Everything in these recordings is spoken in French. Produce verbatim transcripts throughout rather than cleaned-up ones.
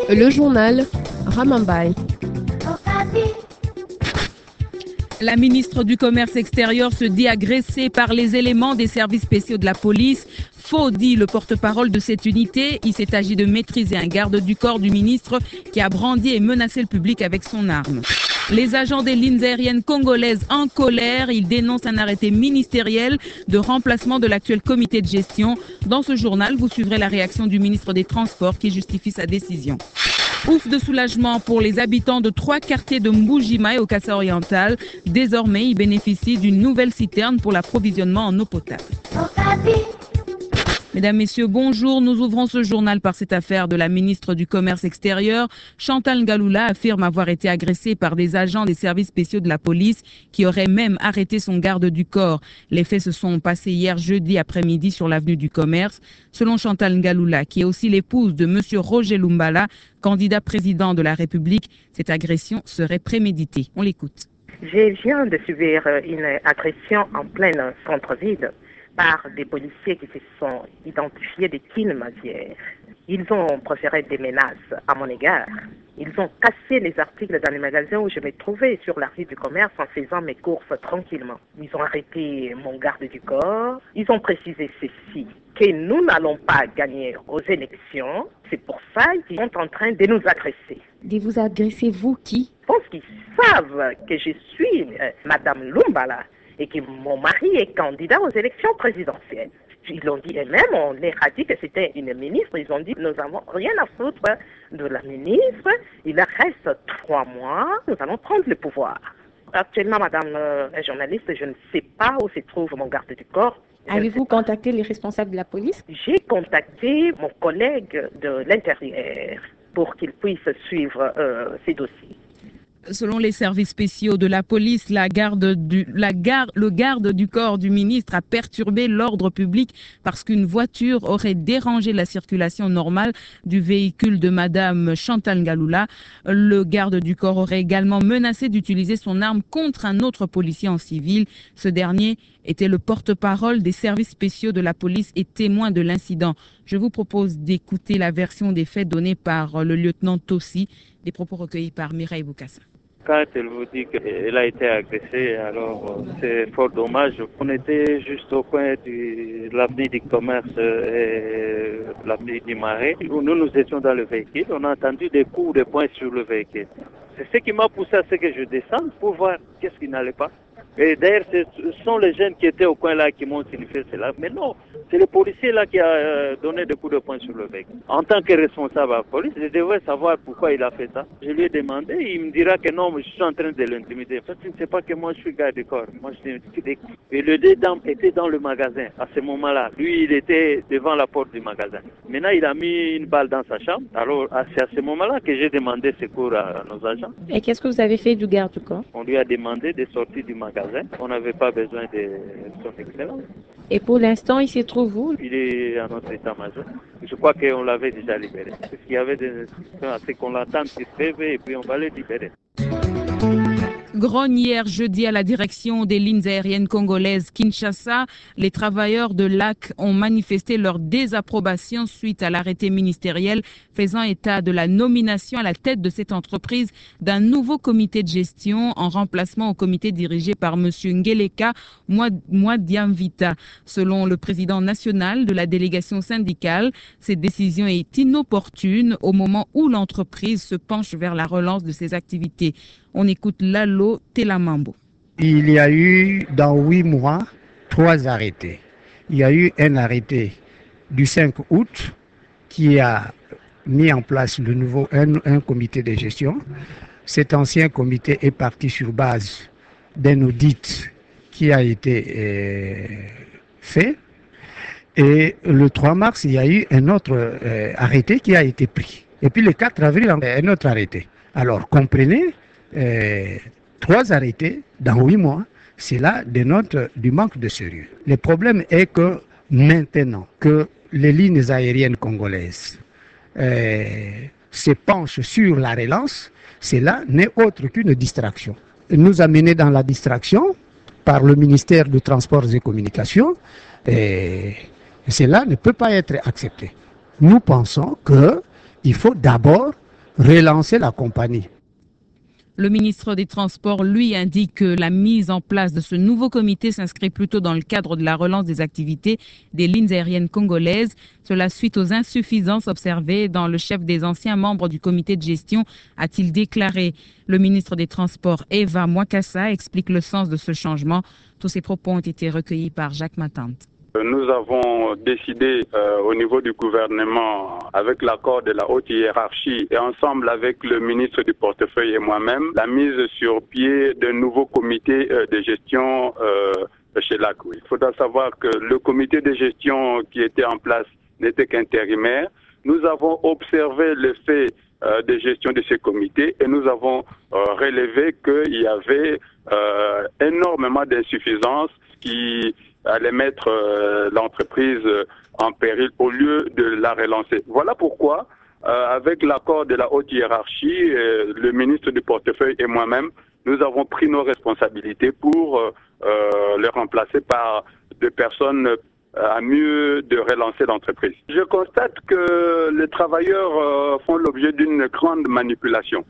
Le journal Ramambaye. La ministre du Commerce extérieur se dit agressée par les éléments des services spéciaux de la police. Faux, dit le porte-parole de cette unité. Il s'est agi de maîtriser un garde du corps du ministre qui a brandi et menacé le public avec son arme. Les agents des lignes aériennes congolaises en colère, ils dénoncent un arrêté ministériel de remplacement de l'actuel comité de gestion. Dans ce journal, vous suivrez la réaction du ministre des Transports qui justifie sa décision. Ouf de soulagement pour les habitants de trois quartiers de Mbujimai au Kassa oriental. Désormais, ils bénéficient d'une nouvelle citerne pour l'approvisionnement en eau potable. Mesdames, Messieurs, bonjour. Nous ouvrons ce journal par cette affaire de la ministre du Commerce extérieur. Chantal Ngaloula affirme avoir été agressée par des agents des services spéciaux de la police qui auraient même arrêté son garde du corps. Les faits se sont passés hier jeudi après-midi sur l'avenue du Commerce. Selon Chantal Ngaloula, qui est aussi l'épouse de monsieur Roger Lumbala, candidat président de la République, cette agression serait préméditée. On l'écoute. Je viens de subir une agression en plein centre-ville par des policiers qui se sont identifiés des Kinmazières. Ils ont proféré des menaces à mon égard. Ils ont cassé les articles dans les magasins où je me trouvais sur la rue du Commerce en faisant mes courses tranquillement. Ils ont arrêté mon garde du corps. Ils ont précisé ceci, que nous n'allons pas gagner aux élections. C'est pour ça qu'ils sont en train de nous agresser. De vous agresser, vous qui? Je pense qu'ils savent que je suis euh, Madame Lumbala et que mon mari est candidat aux élections présidentielles. Ils l'ont dit eux-mêmes, on leur a dit que c'était une ministre. Ils ont dit, nous n'avons rien à foutre de la ministre. Il reste trois mois, nous allons prendre le pouvoir. Actuellement, madame la journaliste, je ne sais pas où se trouve mon garde du corps. Avez-vous contacté les responsables de la police? J'ai contacté mon collègue de l'Intérieur pour qu'il puisse suivre euh, ces dossiers. Selon les services spéciaux de la police, la garde du, la gar, le garde du corps du ministre a perturbé l'ordre public parce qu'une voiture aurait dérangé la circulation normale du véhicule de madame Chantal Ngaloula. Le garde du corps aurait également menacé d'utiliser son arme contre un autre policier en civil. Ce dernier était le porte-parole des services spéciaux de la police et témoin de l'incident. Je vous propose d'écouter la version des faits donnée par le lieutenant Tossi, des propos recueillis par Mireille Boukassa. Quand elle vous dit qu'elle a été agressée, alors c'est fort dommage. On était juste au coin de l'avenue du Commerce et l'avenue du Marais. Nous, nous étions dans le véhicule. On a entendu des coups de poing sur le véhicule. C'est ce qui m'a poussé à ce que je descende pour voir qu'est-ce qui n'allait pas. Et d'ailleurs, ce sont les jeunes qui étaient au coin là qui m'ont signifié cela. Mais non, c'est le policier là qui a donné des coups de poing sur le véhicule. En tant que responsable de la police, je devrais savoir pourquoi il a fait ça. Je lui ai demandé, il me dira que non, mais je suis en train de l'intimider. En fait, il ne sait pas que moi je suis garde du corps. Moi, je suis des coups. Et le deux dames était dans le magasin à ce moment-là. Lui, il était devant la porte du magasin. Maintenant, il a mis une balle dans sa chambre. Alors, c'est à ce moment-là que j'ai demandé secours à nos agents. Et qu'est-ce que vous avez fait du garde du corps? On lui a demandé de sortir du magasin. On n'avait pas besoin de son excellence. Et pour l'instant, il se trouve où? Il est à notre état-major. Je crois qu'on l'avait déjà libéré. Parce qu'il y avait des instructions à ce qu'on l'attende qu'il se réveille et puis on va le libérer. Grogne hier jeudi à la direction des lignes aériennes congolaises Kinshasa. Les travailleurs de l'A C ont manifesté leur désapprobation suite à l'arrêté ministériel faisant état de la nomination à la tête de cette entreprise d'un nouveau comité de gestion en remplacement au comité dirigé par M. Ngeleka Mwadiamvita. Selon le président national de la délégation syndicale, cette décision est inopportune au moment où l'entreprise se penche vers la relance de ses activités. On écoute Lalo Telamambo. Il y a eu dans huit mois trois arrêtés. Il y a eu un arrêté du cinq août qui a mis en place le nouveau un, un comité de gestion. Cet ancien comité est parti sur base d'un audit qui a été euh, fait. Et le trois mars, il y a eu un autre euh, arrêté qui a été pris. Et puis le quatre avril, un autre arrêté. Alors comprenez, Euh, trois arrêtés dans huit mois, c'est là de notre, du manque de sérieux. Le problème est que maintenant que les lignes aériennes congolaises euh, se penchent sur la relance, cela n'est autre qu'une distraction. Nous amener dans la distraction par le ministère des Transports et Communications, et cela ne peut pas être accepté. Nous pensons qu'il faut d'abord relancer la compagnie. Le ministre des Transports, lui, indique que la mise en place de ce nouveau comité s'inscrit plutôt dans le cadre de la relance des activités des lignes aériennes congolaises. Cela suite aux insuffisances observées dans le chef des anciens membres du comité de gestion, a-t-il déclaré. Le ministre des Transports, Eva Mwakassa, explique le sens de ce changement. Tous ces propos ont été recueillis par Jacques Matante. Nous avons décidé euh, au niveau du gouvernement, avec l'accord de la haute hiérarchie et ensemble avec le ministre du portefeuille et moi-même, la mise sur pied d'un nouveau comité euh, de gestion euh, chez l'A C O. Il faudra savoir que le comité de gestion qui était en place n'était qu'intérimaire. Nous avons observé l'effet euh, de gestion de ces comités et nous avons euh, relevé qu'il y avait euh, énormément d'insuffisances qui allait mettre euh, l'entreprise en péril au lieu de la relancer. Voilà pourquoi, euh, avec l'accord de la haute hiérarchie, euh, le ministre du portefeuille et moi-même, nous avons pris nos responsabilités pour euh, euh, le remplacer par des personnes euh, à mieux de relancer l'entreprise. Je constate que les travailleurs euh, font l'objet d'une grande manipulation.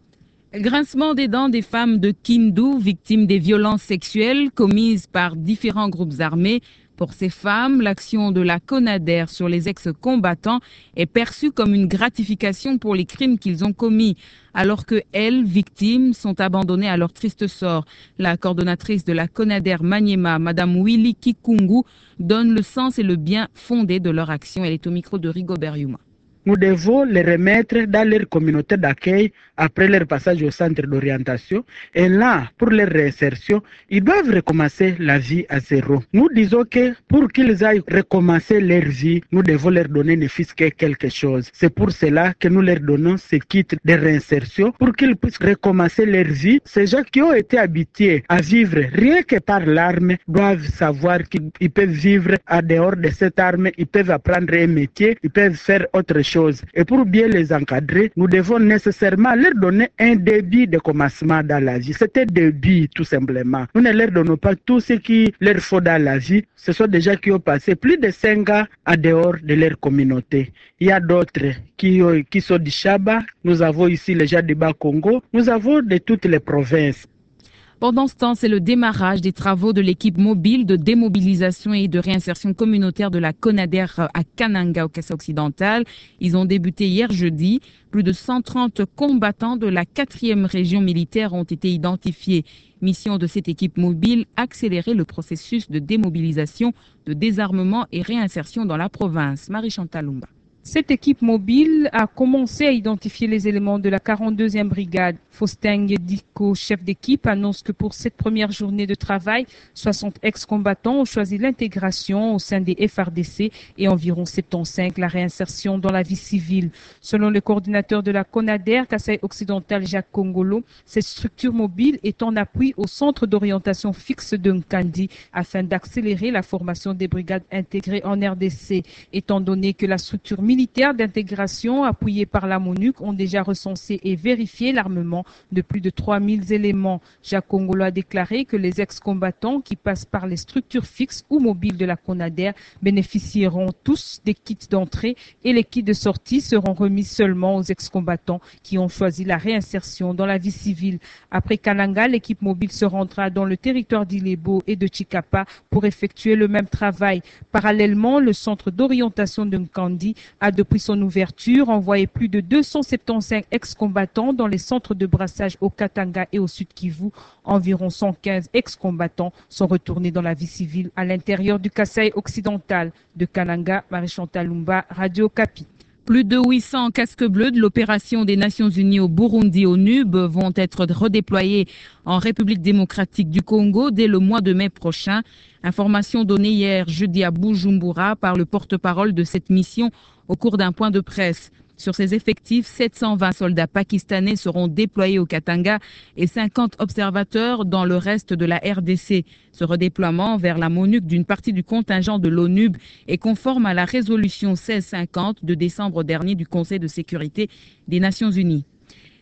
Grincement des dents des femmes de Kindu, victimes des violences sexuelles commises par différents groupes armés. Pour ces femmes, l'action de la CONADER sur les ex-combattants est perçue comme une gratification pour les crimes qu'ils ont commis, alors que elles, victimes, sont abandonnées à leur triste sort. La coordonnatrice de la CONADER Maniema, Madame Willy Kikungu, donne le sens et le bien fondé de leur action. Elle est au micro de Rigobert Yuma. Nous devons les remettre dans leur communauté d'accueil après leur passage au centre d'orientation. Et là, pour leur réinsertion, ils doivent recommencer la vie à zéro. Nous disons que pour qu'ils aillent recommencer leur vie, nous devons leur donner ne fût-ce que quelque chose. C'est pour cela que nous leur donnons ce kit de réinsertion pour qu'ils puissent recommencer leur vie. Ces gens qui ont été habitués à vivre rien que par l'arme doivent savoir qu'ils peuvent vivre à dehors de cette arme, ils peuvent apprendre un métier, ils peuvent faire autre chose. Et pour bien les encadrer, nous devons nécessairement leur donner un début de commencement dans la vie. C'est un début tout simplement. Nous ne leur donnons pas tout ce qu'il leur faut dans la vie. Ce sont des gens qui ont passé plus de cinq ans à dehors de leur communauté. Il y a d'autres qui, qui sont du Chaba. Nous avons ici les gens du Bas-Congo. Nous avons de toutes les provinces. Pendant ce temps, c'est le démarrage des travaux de l'équipe mobile de démobilisation et de réinsertion communautaire de la CONADER à Kananga, au Kassai occidental. Ils ont débuté hier jeudi. Plus de cent trente combattants de la quatrième région militaire ont été identifiés. Mission de cette équipe mobile, accélérer le processus de démobilisation, de désarmement et réinsertion dans la province. Marie-Chantal Lumba. Cette équipe mobile a commencé à identifier les éléments de la quarante-deuxième brigade. Faustin Diko, chef d'équipe, annonce que pour cette première journée de travail, soixante ex-combattants ont choisi l'intégration au sein des F R D C et environ soixante-quinze la réinsertion dans la vie civile. Selon le coordinateur de la CONADER, Kassai occidental Jacques Kongolo, cette structure mobile est en appui au centre d'orientation fixe de Nkandi afin d'accélérer la formation des brigades intégrées en R D C, étant donné que la structure militaire d'intégration appuyée par la MONUC ont déjà recensé et vérifié l'armement de plus de trois mille éléments. Jacques Kongolo a déclaré que les ex-combattants qui passent par les structures fixes ou mobiles de la CONADER bénéficieront tous des kits d'entrée et les kits de sortie seront remis seulement aux ex-combattants qui ont choisi la réinsertion dans la vie civile. Après Kananga, l'équipe mobile se rendra dans le territoire d'Ilebo et de Chikapa pour effectuer le même travail. Parallèlement, le centre d'orientation de Nkandi a depuis son ouverture envoyé plus de deux cent soixante-quinze ex-combattants dans les centres de brassage au Katanga et au Sud Kivu. Environ cent quinze ex-combattants sont retournés dans la vie civile à l'intérieur du Kassai occidental. De Kananga, Marie-Chantal Lumba, Radio Kapi. Plus de huit cents casques bleus de l'opération des Nations Unies au Burundi, au N U B, vont être redéployés en République démocratique du Congo dès le mois de mai prochain. Information donnée hier jeudi à Bujumbura par le porte-parole de cette mission au cours d'un point de presse. Sur ces effectifs, sept cent vingt soldats pakistanais seront déployés au Katanga et cinquante observateurs dans le reste de la R D C. Ce redéploiement vers la MONUC d'une partie du contingent de l'ONU est conforme à la résolution seize cinquante de décembre dernier du Conseil de sécurité des Nations Unies.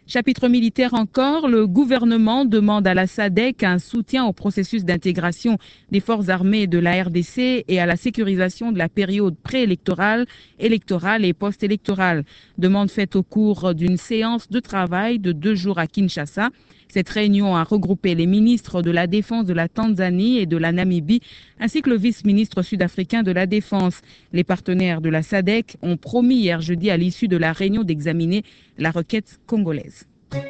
Chapitre militaire encore, le gouvernement demande à la SADC un soutien au processus d'intégration des forces armées de la R D C et à la sécurisation de la période préélectorale, électorale et post-électorale. Demande faite au cours d'une séance de travail de deux jours à Kinshasa. Cette réunion a regroupé les ministres de la Défense de la Tanzanie et de la Namibie, ainsi que le vice-ministre sud-africain de la Défense. Les partenaires de la SADC ont promis hier jeudi à l'issue de la réunion d'examiner la requête congolaise.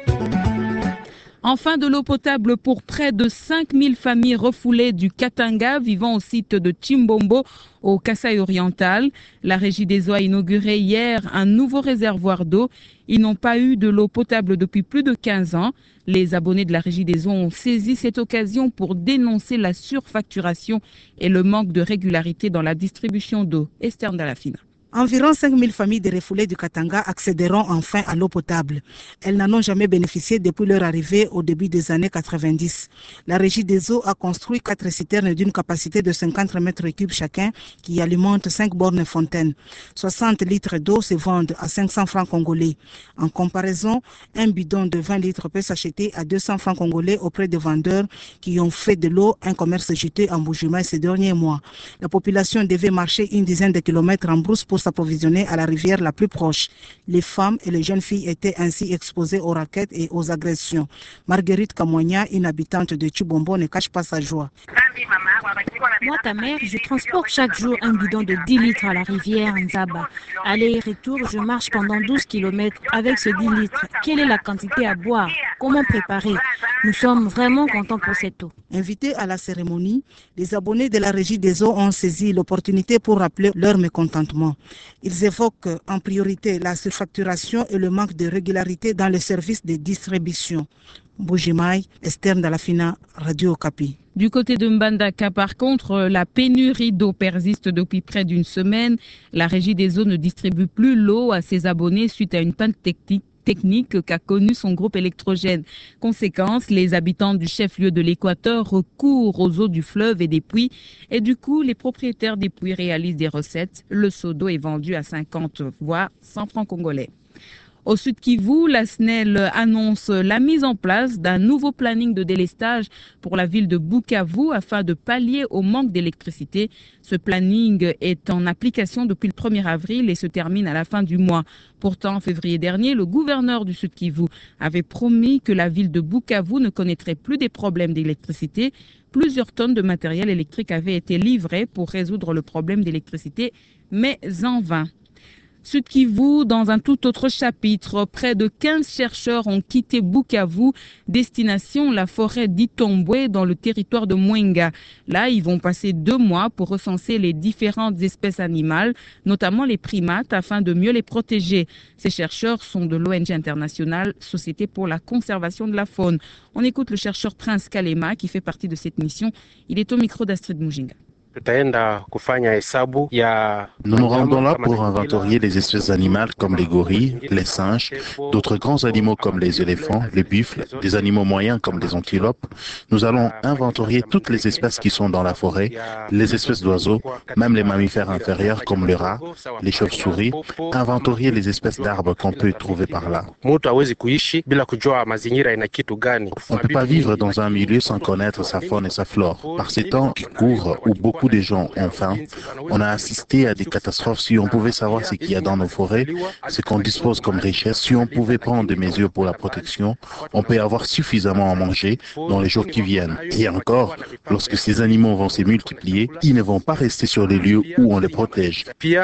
Enfin, de l'eau potable pour près de cinq mille familles refoulées du Katanga vivant au site de Chimbombo au Kasaï oriental. La Régie des eaux a inauguré hier un nouveau réservoir d'eau. Ils n'ont pas eu de l'eau potable depuis plus de quinze ans. Les abonnés de la Régie des eaux ont saisi cette occasion pour dénoncer la surfacturation et le manque de régularité dans la distribution d'eau. Esther Ndalafina. Environ cinq mille familles de refoulés du Katanga accéderont enfin à l'eau potable. Elles n'en ont jamais bénéficié depuis leur arrivée au début des années quatre-vingt-dix. La Régie des eaux a construit quatre citernes d'une capacité de cinquante mètres cubes chacun qui alimentent cinq bornes fontaines. soixante litres d'eau se vendent à cinq cents francs congolais. En comparaison, un bidon de vingt litres peut s'acheter à deux cents francs congolais auprès de vendeurs qui ont fait de l'eau un commerce juteux en Bujumaï ces derniers mois. La population devait marcher une dizaine de kilomètres en brousse pour s'approvisionner à la rivière la plus proche. Les femmes et les jeunes filles étaient ainsi exposées aux raquettes et aux agressions. Marguerite Kamoigna, une habitante de Chibombo, ne cache pas sa joie. Moi, ta mère, je transporte chaque jour un bidon de dix litres à la rivière Nzaba. Aller et retour, je marche pendant douze kilomètres avec ce dix litres. Quelle est la quantité à boire? Comment préparer? Nous sommes vraiment contents pour cette eau. Invités à la cérémonie, les abonnés de la Régie des eaux ont saisi l'opportunité pour rappeler leur mécontentement. Ils évoquent en priorité la surfacturation et le manque de régularité dans les services de distribution. Bujimaï, Esther Ndalafina, Radio Okapi. Du côté de Mbandaka, par contre, la pénurie d'eau persiste depuis près d'une semaine. La Régie des eaux ne distribue plus l'eau à ses abonnés suite à une panne technique technique qu'a connu son groupe électrogène. Conséquence, les habitants du chef-lieu de l'Équateur recourent aux eaux du fleuve et des puits et du coup, les propriétaires des puits réalisent des recettes. Le seau d'eau est vendu à cinquante voire cent francs congolais. Au Sud Kivu, la S N E L annonce la mise en place d'un nouveau planning de délestage pour la ville de Bukavu afin de pallier au manque d'électricité. Ce planning est en application depuis le premier avril et se termine à la fin du mois. Pourtant, en février dernier, le gouverneur du Sud Kivu avait promis que la ville de Bukavu ne connaîtrait plus des problèmes d'électricité. Plusieurs tonnes de matériel électrique avaient été livrées pour résoudre le problème d'électricité, mais en vain. Sud Kivu, dans un tout autre chapitre, près de quinze chercheurs ont quitté Bukavu, destination la forêt d'Itombwe dans le territoire de Mwenga. Là, ils vont passer deux mois pour recenser les différentes espèces animales, notamment les primates, afin de mieux les protéger. Ces chercheurs sont de l'O N G internationale Société pour la conservation de la faune. On écoute le chercheur Prince Kalema qui fait partie de cette mission. Il est au micro d'Astrid Mujinga. Nous nous rendons là pour inventorier les espèces animales comme les gorilles, les singes, d'autres grands animaux comme les éléphants, les buffles, des animaux moyens comme les antilopes. Nous allons inventorier toutes les espèces qui sont dans la forêt, les espèces d'oiseaux, même les mammifères inférieurs comme le rat, les chauves-souris, inventorier les espèces d'arbres qu'on peut trouver par là. On ne peut pas vivre dans un milieu sans connaître sa faune et sa flore. Par ces temps qui courent où beaucoup des gens ont faim, on a assisté à des catastrophes. Si on pouvait savoir ce qu'il y a dans nos forêts, ce qu'on dispose comme richesse, si on pouvait prendre des mesures pour la protection, on peut avoir suffisamment à manger dans les jours qui viennent. Et encore, lorsque ces animaux vont se multiplier, ils ne vont pas rester sur les lieux où on les protège.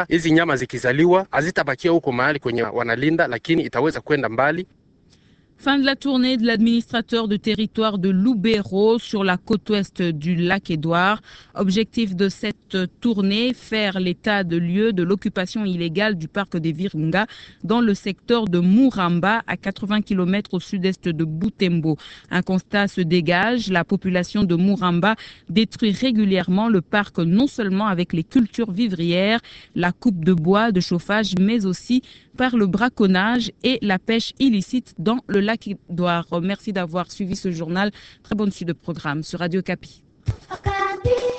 Fin de la tournée de l'administrateur de territoire de Lubero sur la côte ouest du lac Édouard. Objectif de cette tournée, faire l'état de lieu de l'occupation illégale du parc des Virunga dans le secteur de Muramba à quatre-vingts kilomètres au sud-est de Butembo. Un constat se dégage, la population de Muramba détruit régulièrement le parc non seulement avec les cultures vivrières, la coupe de bois, de chauffage, mais aussi par le braconnage et la pêche illicite dans le lac Édouard. Merci d'avoir suivi ce journal. Très bonne suite de programme sur Radio Okapi.